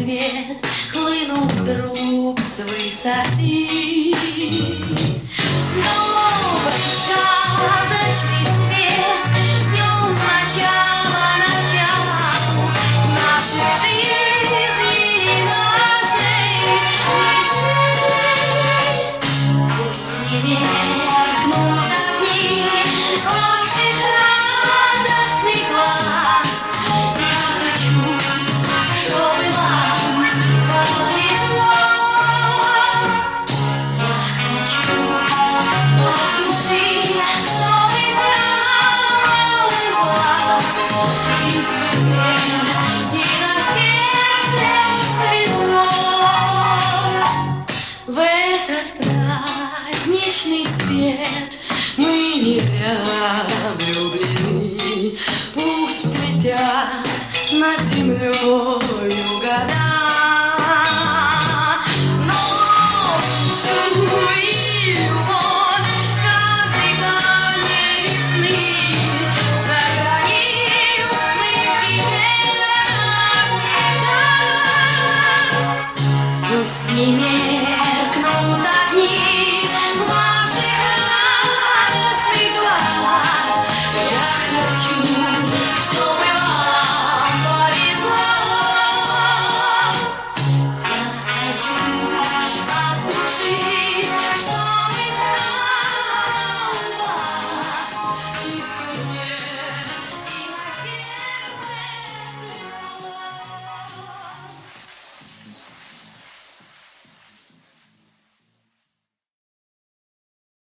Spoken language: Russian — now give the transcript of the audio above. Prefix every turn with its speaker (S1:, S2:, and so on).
S1: свет хлынул вдруг с высоты. Добрый сказочный свет днем начало нашей жизни, нашей мечты. Пусть не меркнут огни ваших радостных глаз. Я хочу, чтобы вам повезло. Я хочу от души, чтобы знал глаз. И в судьбе, и на сердце светло. В этот праздничный свет мы миря влюблены. Пусть летят над землей